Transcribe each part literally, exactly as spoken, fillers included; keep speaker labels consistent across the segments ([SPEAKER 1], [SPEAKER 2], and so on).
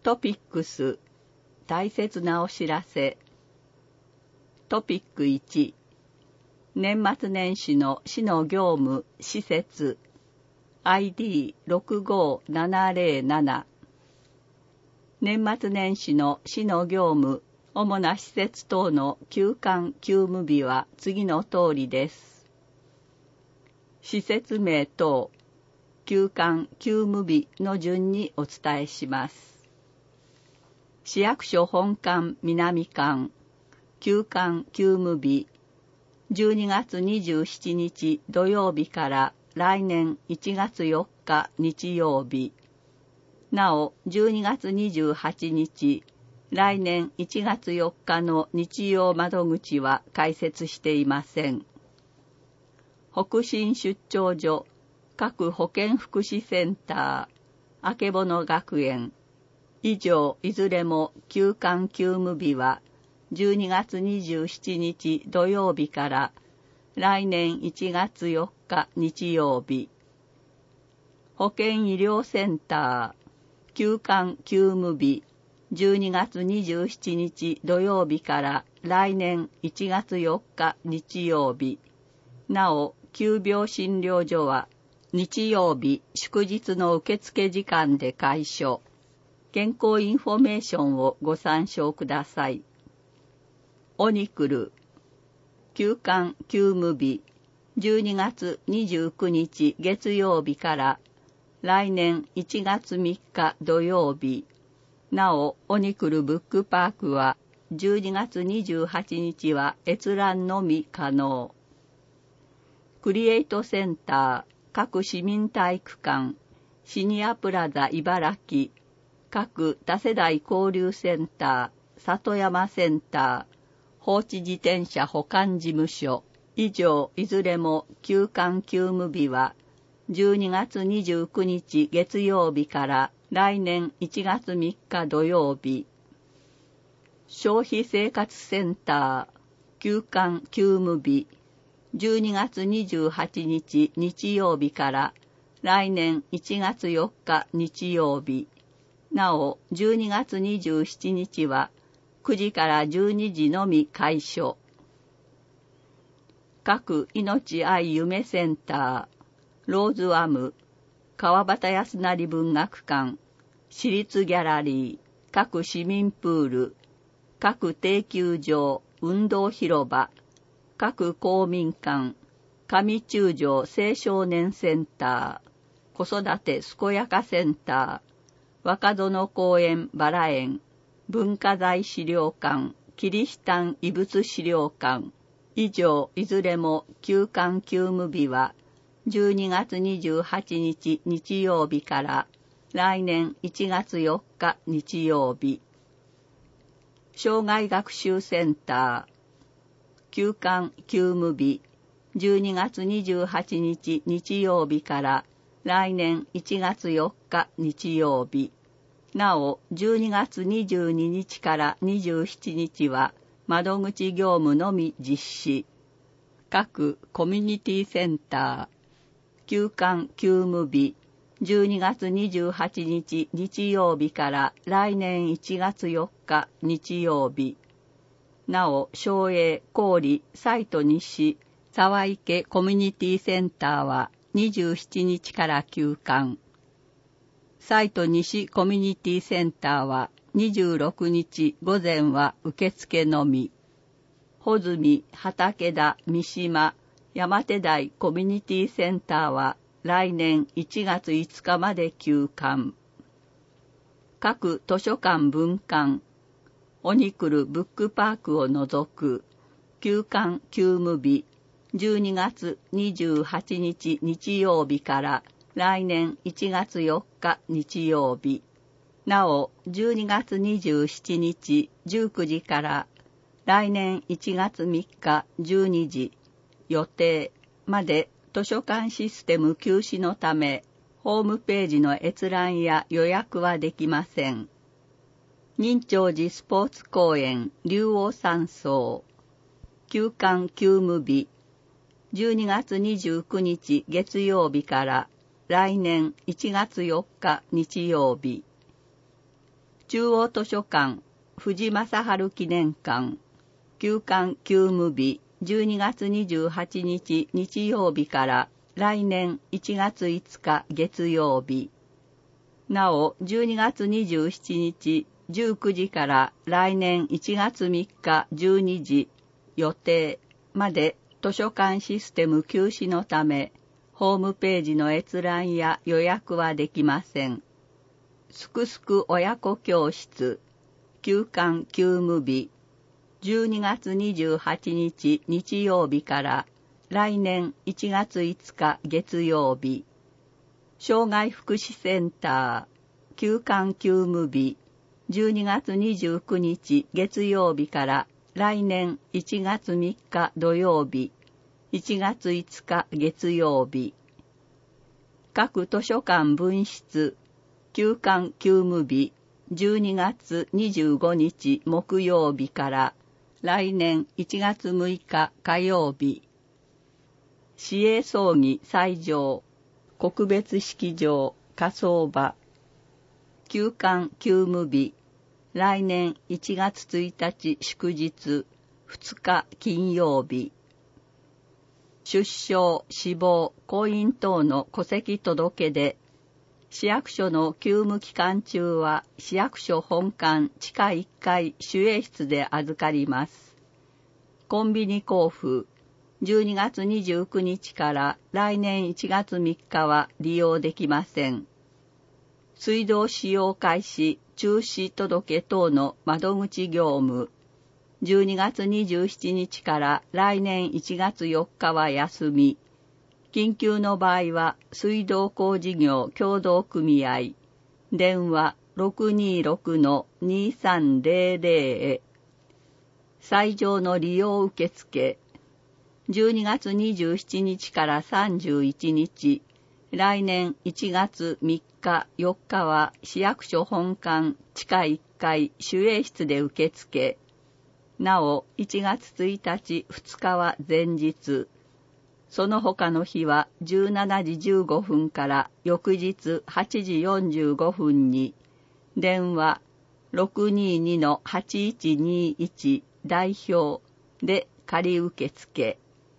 [SPEAKER 1] トピックス、大切なお知らせ。トピックいち、年末年始の市の業務、施設、アイディーろくごーななぜろなな。年末年始の市の業務、主な施設等の休館休務日は次の通りです。施設名等、休館休務日の順にお伝えします。市役所本館南館、休館休務日、じゅうにがつにじゅうしちにち土曜日から来年いちがつよっか日曜日。なお、じゅうにがつにじゅうはちにち、来年いちがつよっかの日曜窓口は開設していません。北信出張所、各保健福祉センター、あけぼの学園、以上いずれも休館休務日はじゅうにがつにじゅうしちにち土曜日から来年いちがつよっか日曜日。保健医療センター、休館休務日、じゅうにがつにじゅうしちにち土曜日から来年いちがつよっか日曜日。なお、急病診療所は日曜日祝日の受付時間で開所。健康インフォメーションをご参照ください。オニクル、休館休務日、じゅうにがつにじゅうくにち月曜日から来年いちがつみっか土曜日。なお、オニクルブックパークはじゅうにがつにじゅうはちにちは閲覧のみ可能。クリエイトセンター、各市民体育館、シニアプラザ茨城、各多世代交流センター、里山センター、放置自転車保管事務所、以上いずれも休館休務日はじゅうにがつにじゅうくにち月曜日から来年いちがつみっか土曜日。消費生活センター、休館休務日、じゅうにがつにじゅうはちにち日曜日から来年いちがつよっか日曜日。なお、じゅうにがつにじゅうしちにちはくじからじゅうにじのみ開所。各命愛夢センター、ローズワム、川端康成文学館、私立ギャラリー、各市民プール、各定休場、運動広場、各公民館、上中条青少年センター、子育て健やかセンター、若園公園バラ園、文化財資料館、キリシタン遺物資料館、以上いずれも休館休務日はじゅうにがつにじゅうはちにち日曜日から来年いちがつよっか日曜日。障害学習センター、休館休務日、じゅうにがつにじゅうはちにち日曜日から来年いちがつよっか日曜日。なお、じゅうにがつにじゅうににちからにじゅうしちにちは窓口業務のみ実施。各コミュニティセンター、休館休務日、じゅうにがつにじゅうはちにち日曜日から来年いちがつよっか日曜日。なお、松栄、郡、西都西、沢池コミュニティセンターはにじゅうしちにちから休館。西都西コミュニティセンターはにじゅうろくにち午前は受付のみ。穂積、畠田、三島、山手台コミュニティセンターは来年いちがついつかまで休館。各図書館分館、オニクルブックパークを除く休館休務日、じゅうにがつにじゅうはちにち日曜日から来年いちがつよっか日曜日。なお、じゅうにがつにじゅうしちにちじゅうくじから来年いちがつみっかじゅうにじ予定まで図書館システム休止のため、ホームページの閲覧や予約はできません。仁長寺スポーツ公園竜王山荘、休館休務日、じゅうにがつにじゅうくにち月曜日から来年いちがつよっか日曜日。 中央図書館藤正治記念館休館休務日じゅうにがつにじゅうはちにち日曜日から来年いちがついつか月曜日。なおじゅうにがつにじゅうしちにちじゅうくじから来年いちがつみっかじゅうにじ予定まで図書館システム休止のためホームページの閲覧や予約はできません。すくすく親子教室休館休務日じゅうにがつにじゅうはちにち日曜日から来年いちがついつか月曜日。障害福祉センター休館休務日じゅうにがつにじゅうくにち月曜日から来年いちがつみっか土曜日いちがついつか月曜日。各図書館分室休館休務日じゅうにがつにじゅうごにち木曜日から来年いちがつむいか火曜日。市営葬儀斎場告別式場火葬場休館休務日来年いちがつついたち祝日ふつか金曜日。出生死亡婚姻等の戸籍届で市役所の休務期間中は市役所本館地下いっかい守衛室で預かります。コンビニ交付じゅうにがつにじゅうくにちから来年いちがつみっかは利用できません。水道使用開始中止届等の窓口業務じゅうにがつにじゅうしちにちから来年いちがつよっかは休み。緊急の場合は水道工事業協同組合電話 ろくにろくのにさんぜろぜろ へ斎場の利用受付じゅうにがつにじゅうしちにちからさんじゅういちにち来年いちがつみっかよっかは市役所本館地下いっかい守衛室で受付。なおいちがつついたちふつかは前日。その他の日はじゅうしちじじゅうごふんから翌日はちじよんじゅうごふんに電話 ろくににのはちいちにいち 代表で仮受付。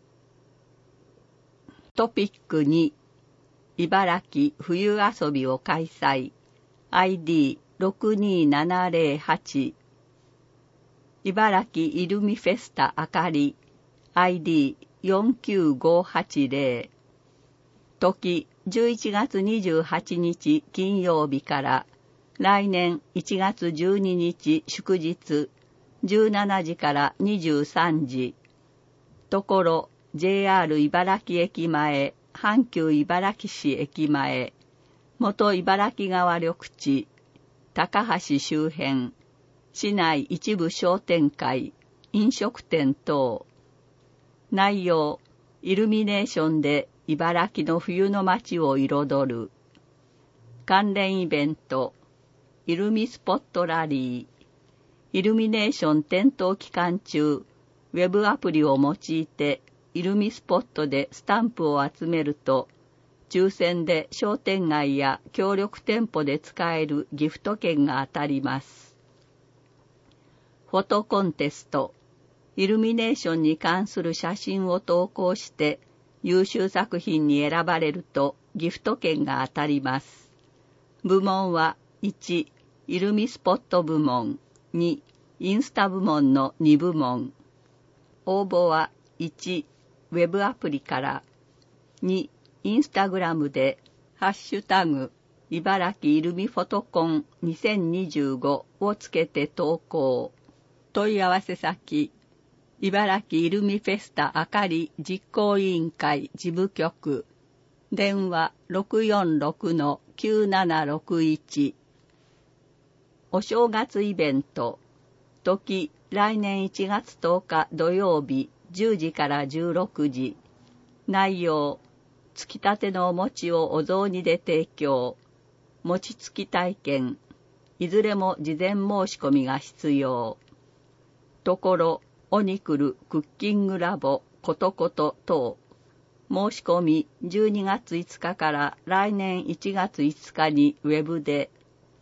[SPEAKER 1] トピックに茨城冬遊びを開催 アイディーろくにななぜろはち 茨城イルミフェスタあかり アイディーよんきゅうごはちぜろ 時じゅういちがつにじゅうはちにち金曜日から来年いちがつじゅうににち祝日じゅうしちじからにじゅうさんじ。ところ ジェイアール 茨城駅前阪急茨城市駅前元茨城川緑地高橋周辺市内一部商店会飲食店等。内容イルミネーションで茨城の冬の街を彩る。関連イベントイルミスポットラリーイルミネーション点灯期間中ウェブアプリを用いてイルミスポットでスタンプを集めると抽選で商店街や協力店舗で使えるギフト券が当たります。フォトコンテストイルミネーションに関する写真を投稿して優秀作品に選ばれるとギフト券が当たります。部門はいちイルミスポット部門にインスタ部門のにぶもん。応募はいちウェブアプリからにインスタグラムでハッシュタグ茨城イルミフォトコンにせんにじゅうごをつけて投稿。問い合わせ先茨城イルミフェスタあかり実行委員会事務局電話 ろくよんろくのきゅうななろくいち。お正月イベント時来年いちがつとおか土曜日じゅうじからじゅうろくじ。内容つきたてのお餅をお雑煮で提供。餅つき体験いずれも事前申し込みが必要。ところオニクルクッキングラボことこと等申し込みじゅうにがついつかから来年いちがついつかにウェブで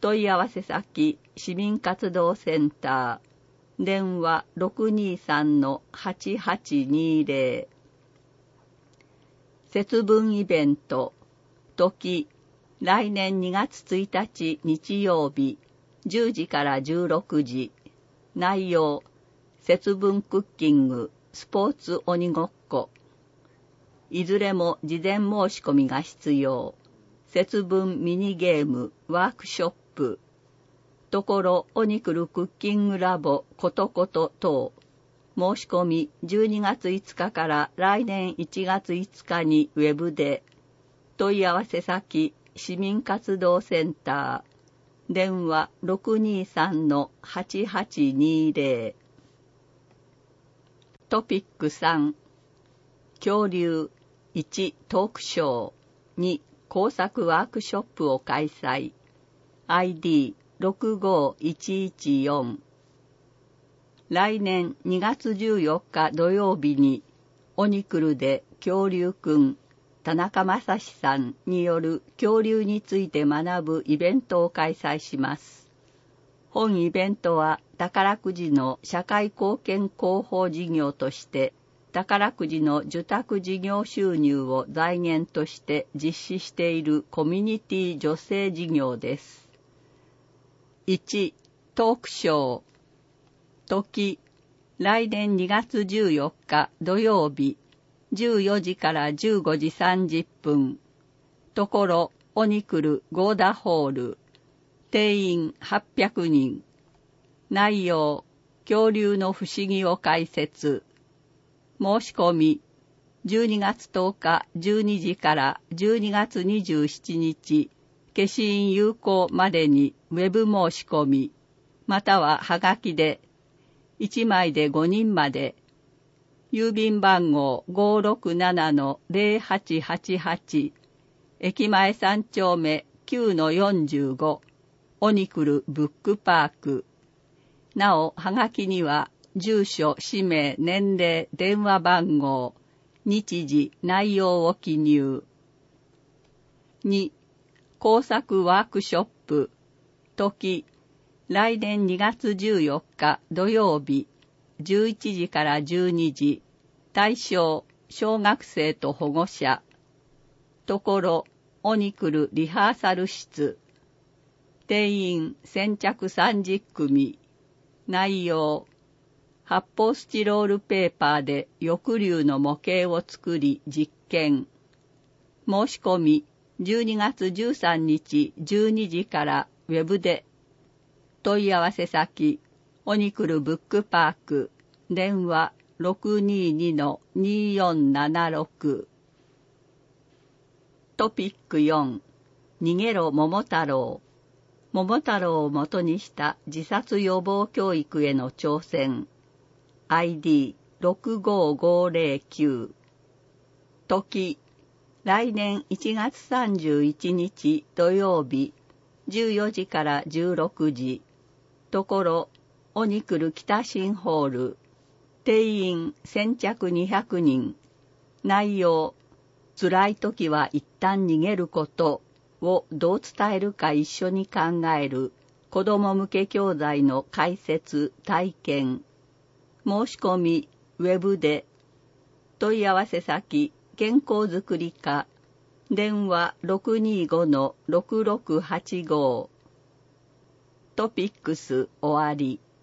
[SPEAKER 1] 問い合わせ先市民活動センター、電話 ろくにさんのはちはちにぜろ。節分イベント、時、来年にがつついたち日曜日、じゅうじからじゅうろくじ。内容、節分クッキング、スポーツ鬼ごっこ。いずれも事前申し込みが必要。節分ミニゲーム、ワークショップ。ところ鬼来るクッキングラボことこと等。申し込みじゅうにがついつかから来年いちがついつかにウェブで。問い合わせ先市民活動センター。電話 ろくにさんのはちはちにぜろ。トピックさん。恐竜。いちトークショー。に工作ワークショップを開催。アイディーろくごいちいちよん。来年にがつじゅうよっか土曜日に鬼来るで恐竜くん田中正史さんによる恐竜について学ぶイベントを開催します。本イベントは宝くじの社会貢献広報事業として宝くじの受託事業収入を財源として実施しているコミュニティ助成事業です。いちトークショー。時、来年にがつじゅうよっか土曜日、じゅうよじからじゅうごじさんじゅっぷん。ところ、鬼来るゴーダホール。定員はっぴゃくにん。内容、恐竜の不思議を解説。申し込み、じゅうにがつとおかじゅうにじからじゅうにがつにじゅうしちにち、消印有効までにウェブ申し込み、またははがきで、いちまいでごにんまで、郵便番号 ごーろくななのぜろはちはちはち、駅前さんちょうめ きゅうのよんじゅうご、鬼来るブックパーク。なお、はがきには、住所、氏名、年齢、電話番号、日時、内容を記入。に工作ワークショップ。時、来年にがつじゅうよっか土曜日、じゅういちじからじゅうにじ。対象、小学生と保護者。ところ、鬼来るリハーサル室。定員先着さんじゅっくみ。内容、発泡スチロールペーパーで翼竜の模型を作り実験。申し込みじゅうにがつじゅうさんにちじゅうにじからウェブで。問い合わせ先、鬼来るブックパーク、電話 ろくににのによんななろく。トピックよん。逃げろ桃太郎。桃太郎を元にした自殺予防教育への挑戦。アイディーろくごごぜろきゅう。時、来年いちがつさんじゅういちにち土曜日、じゅうよじからじゅうろくじ。ところ、鬼来る北新ホール。定員先着にひゃくにん。内容、辛い時は一旦逃げることをどう伝えるか一緒に考える子ども向け教材の解説体験。申し込みウェブで。問い合わせ先健康づくり課、電話 ろくにごのろくろくはちご。トピックス終わり。